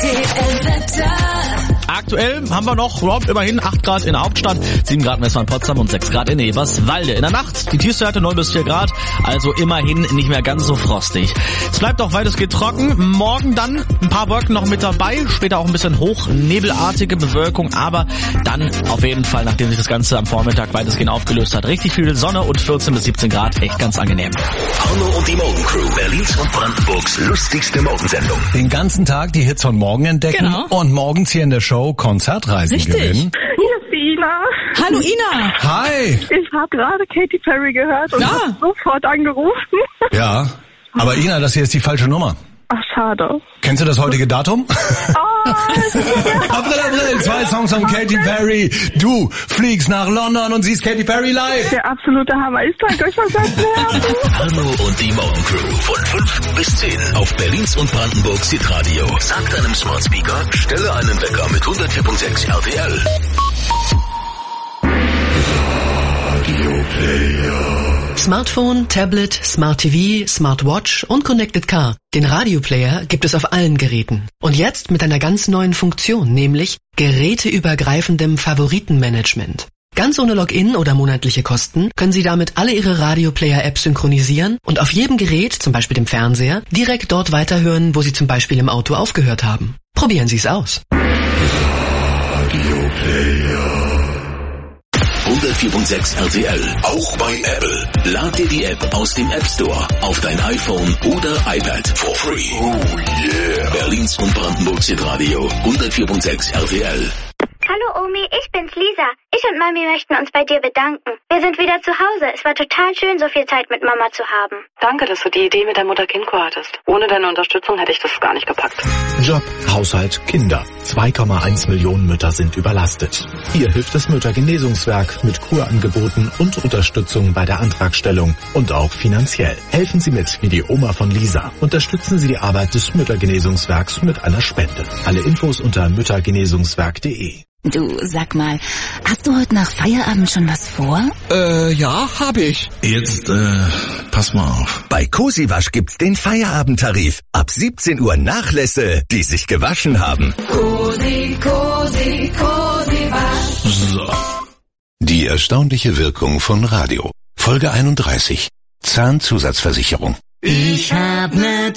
Aktuell haben wir noch ja, immerhin acht Grad in der Hauptstadt, sieben Grad in Westfalen-Potsdam und sechs Grad in Eberswalde. In der Nacht die tiefste Werte neun bis vier Grad, also immerhin nicht mehr ganz so frostig. Es bleibt auch weitestgehend trocken. Morgen dann ein paar Wolken noch mit dabei, später auch ein bisschen hochnebelartige Bewölkung, aber dann auf jeden Fall, nachdem sich das Ganze am Vormittag weitestgehend aufgelöst hat, richtig viel Sonne und vierzehn bis siebzehn Grad, echt ganz angenehm. Arno und die Morgencrew, Berlins und Brandenburgs lustigste Morgensendung. Den ganzen Tag die Hits von morgen entdecken Genau. und morgens hier in der Show Konzertreisen Richtig. gewinnen. Hier ist die Ina. Hallo Ina. Hi! Ich habe gerade Katy Perry gehört und Ja. hab sofort angerufen. Ja, aber Ina, das hier ist die falsche Nummer. Ach, schade. Kennst du das heutige Datum? Oh, April, April, zwei Songs von Katy Perry. Du fliegst nach London und siehst Katy Perry live. der absolute Hammer. Ich zeig euch was erzählen. Arno und die Morgencrew von fünf bis zehn auf Berlins und Brandenburgs Hitradio. Sag deinem Smart Speaker, stelle einen Wecker mit hundertvier Komma sechs R T L. Smartphone, Tablet, Smart T V, Smartwatch und Connected Car. Den Radioplayer gibt es auf allen Geräten. Und jetzt mit einer ganz neuen Funktion, nämlich geräteübergreifendem Favoritenmanagement. Ganz ohne Login oder monatliche Kosten können Sie damit alle Ihre Radioplayer-Apps synchronisieren und auf jedem Gerät, zum Beispiel dem Fernseher, direkt dort weiterhören, wo Sie zum Beispiel im Auto aufgehört haben. Probieren Sie es aus. hundertvier Komma sechs R T L, auch bei Apple. Lad dir die App aus dem App Store auf dein iPhone oder iPad for free. Oh yeah. Berlins und Brandenburgs Hitradio, hundertvier Komma sechs R T L. Hallo Omi, ich bin's Lisa. Ich und Mami möchten uns bei dir bedanken. Wir sind wieder zu Hause. Es war total schön, so viel Zeit mit Mama zu haben. Danke, dass du die Idee mit der Mutter-Kind-Kur hattest. Ohne deine Unterstützung hätte ich das gar nicht gepackt. Job, Haushalt, Kinder. zwei Komma eins Millionen Mütter sind überlastet. Hier hilft das Müttergenesungswerk mit Kurangeboten und Unterstützung bei der Antragstellung und auch finanziell. Helfen Sie mit, wie die Oma von Lisa. Unterstützen Sie die Arbeit des Müttergenesungswerks mit einer Spende. Alle Infos unter müttergenesungswerk punkt de. Du, sag mal, hast du heute nach Feierabend schon was vor? Äh, ja, hab ich. Jetzt, äh, pass mal auf. Bei Cosiwasch gibt's den Feierabendtarif. Ab siebzehn Uhr Nachlässe, die sich gewaschen haben. Cosi, Cosi, Cosiwasch. So. Die erstaunliche Wirkung von Radio. Folge einunddreißig. Zahnzusatzversicherung. Ich hab ne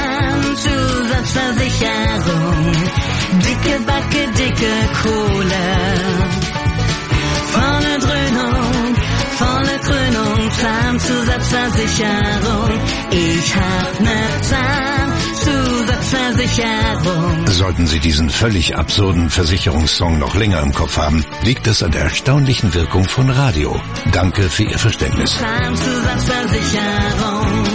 Zahnzusatzversicherung. Dicke Backe, dicke Kohle. Volle Dröhnung, volle Krönung. Zahnzusatzversicherung. Ich hab ne Zahnzusatzversicherung. Sollten Sie diesen völlig absurden Versicherungssong noch länger im Kopf haben, liegt es an der erstaunlichen Wirkung von Radio. Danke für Ihr Verständnis. Zahnzusatzversicherung.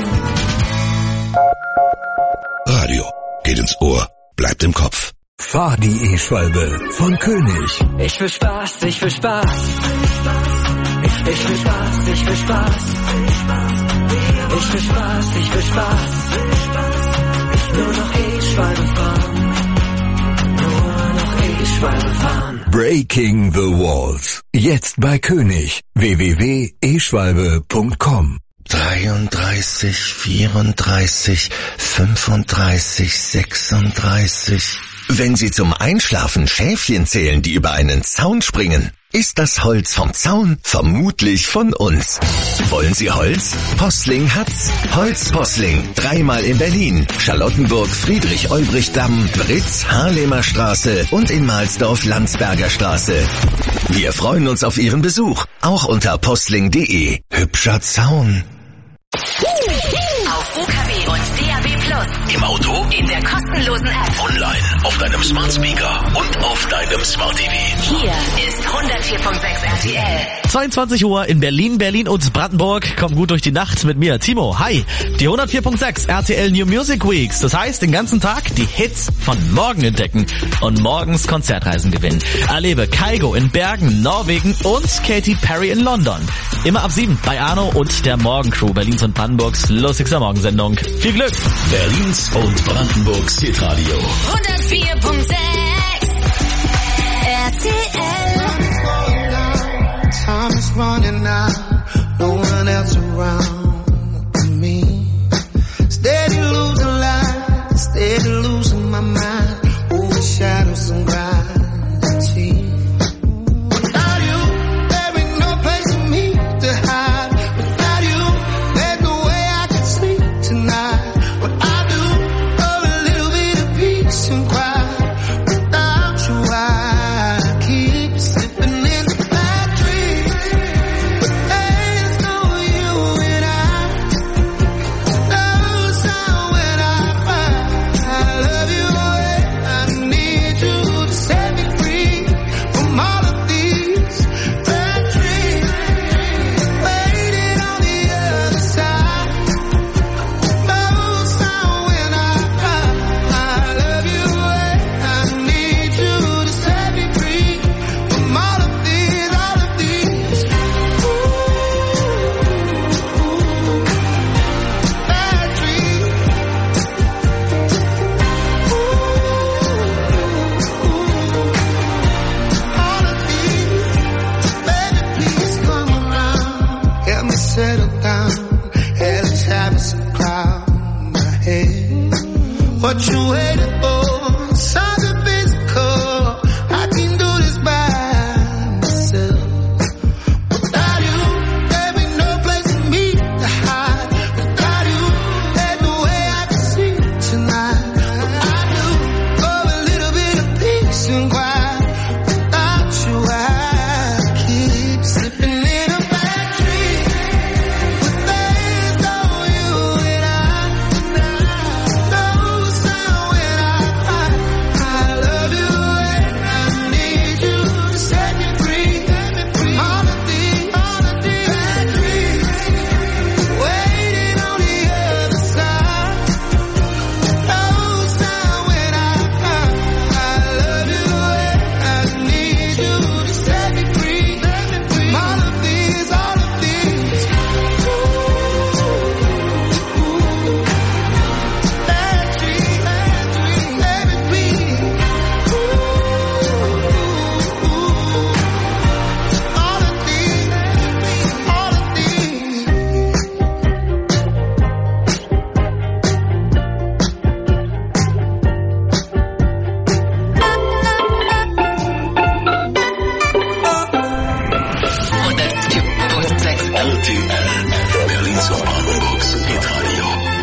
Radio geht ins Ohr, bleibt im Kopf. Fahr die E-Schwalbe von König. Ich will Spaß, ich will Spaß. Ich, ich will Spaß, ich will Spaß. Ich will Spaß, ich will Spaß. Nur noch E-Schwalbe fahren. Nur noch E-Schwalbe fahren. Breaking the Walls. Jetzt bei König. w w w punkt e schwalbe punkt com. dreiunddreißig, vierunddreißig, fünfunddreißig, sechsunddreißig. Wenn Sie zum Einschlafen Schäfchen zählen, die über einen Zaun springen, ist das Holz vom Zaun vermutlich von uns. Wollen Sie Holz? Postling hat's. Holz Postling. Dreimal in Berlin, Charlottenburg, Friedrich-Olbricht-Damm, Britz, Harlemer Straße und in Mahlsdorf Landsberger Straße. Wir freuen uns auf Ihren Besuch, auch unter postling punkt de. Hübscher Zaun. Auf U K W und D A B Plus. Im Auto, In der kostenlosen App. online, auf deinem Smart Speaker und auf deinem Smart T V. Hier ist hundertvier Komma sechs R T L. zweiundzwanzig Uhr in Berlin, Berlin und Brandenburg. Komm gut durch die Nacht mit mir, Timo. Hi, die hundertvier Komma sechs R T L New Music Weeks. Das heißt, den ganzen Tag die Hits von morgen entdecken und morgens Konzertreisen gewinnen. Erlebe Kygo in Bergen, Norwegen und Katy Perry in London. Immer ab sieben bei Arno und der Morgencrew, Berlins und Brandenburgs lustigster Morgensendung. Viel Glück! Berlins und Brandenburgs Hitradio. hundertvier Komma sechs R T L. Time is running out, no one else around but me. Steady losing light, steady losing my mind, over shadows and gravity. Without you, there ain't no place for me to hide. Without you, there's no way I can sleep tonight. What I do, oh, a little bit of peace and quiet. Without you, I keep slipping in the bad dreams. But there's no you and I. No sound when I cry. I love you, I need you to set me free from all of these bad dreams. Waiting on the other side. No sound when I cry. I love you, I need you to set me free from all of these, all of these. Bad dreams. All of these. Baby, please come around. Help me settle down. Hell is having some cloud in my head. What you waiting for? Something physical. I can do this by myself. Without you, there ain't no place for me to hide. Without you, there's no way I can sleep tonight. I do, oh, a little bit of peace and quiet. Without you, I keep slipping in a bad dream. But there's no you and I. No sound when I cry. I love you and I need you to set me free from all of these, all of these bad dreams. Waiting on the other side. No sound when I cry. I love you and I need you to set me free from all of these, all of these bad dreams, bad dreams, baby, please. All of these, all of these. hundertvier Komma sechs R T L. Berlins und Brandenburgs Hitradio.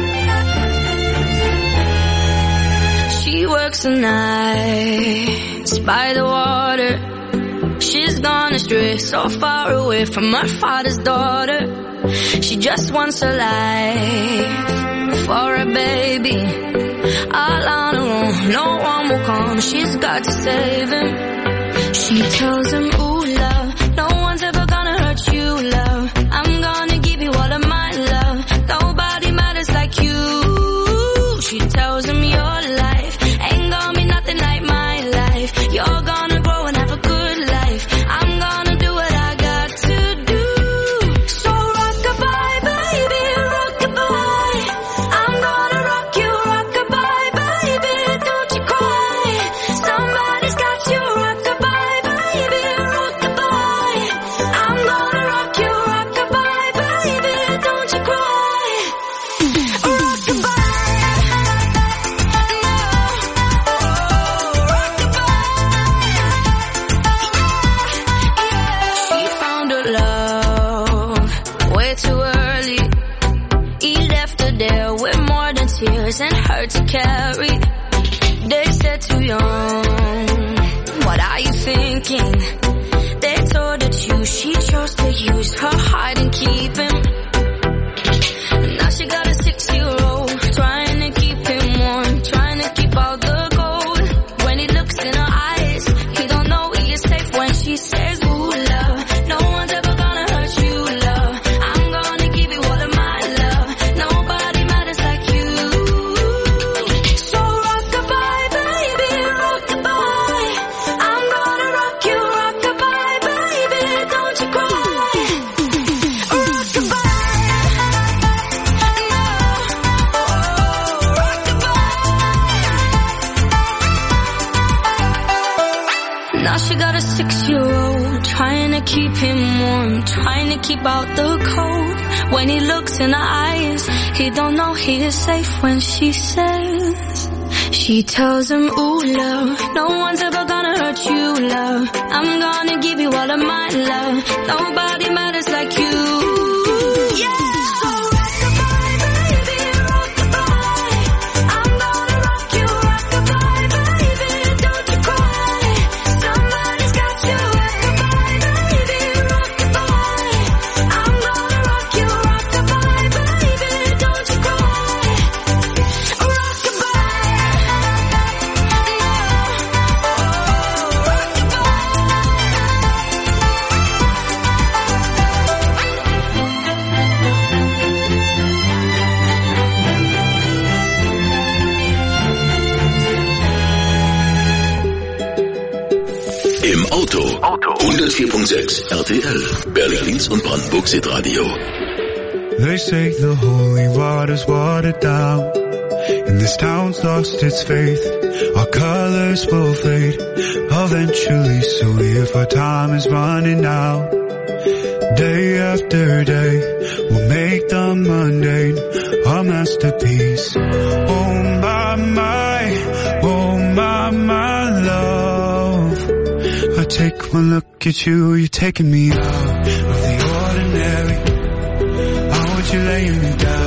She works the nights by the water. She's gone astray, so far away from her father's daughter. She just wants a life for a baby. All on her own, no one will come. She's got to save him. She tells him, ooh, love, no one's ever gonna hurt you, love. I'm gonna give you all of my love. Nobody matters like you. She tells him your life ain't gonna be nothing like my life. You're gonna grow and have a good life. I'm gonna do what I got to do. So rock-a-bye, baby, rock-a-bye. I'm gonna rock you, rock-a-bye, baby, don't you cry. Somebody's got you, rock-a-bye, baby, rock-a-bye. I'm gonna rock you, rock-a-bye, baby, don't you cry. Rock-a-bye. She found her love way too early. He left her there with more than tears and hurt to carry. They said too young, what are you thinking? They told her to, she chose to use her heart and keep him. Now she got a six-year-old, trying to keep him warm, trying to keep all the gold. When he looks in her eyes, he don't know he is safe when she says, ooh, love, no one's ever gonna hurt you, love. I'm gonna give you all of my love. Nobody matters like you. So rock-a-bye, baby, rock-a-bye. I'm gonna rock you, rock-a-bye, baby, don't you cry. Now she got a six-year-old, trying to keep him warm, trying to keep out the cold. When he looks in her eyes, he don't know he is safe when she says, she tells him, ooh, love, no one's ever gonna hurt you, love. I'm gonna give you all of my love. Nobody matters like you. Yeah. Im Auto. hundertvier Komma sechs R T L. Berlins und Brandenburgs Hitradio. They say the holy water's watered down, and this town's lost its faith. Our colors will fade eventually, so if our time is running out, day after day, we'll make the mundane our masterpiece. Oh my, my, oh my, my love. I take one look at you, you're taking me out of the ordinary. I want you laying me down.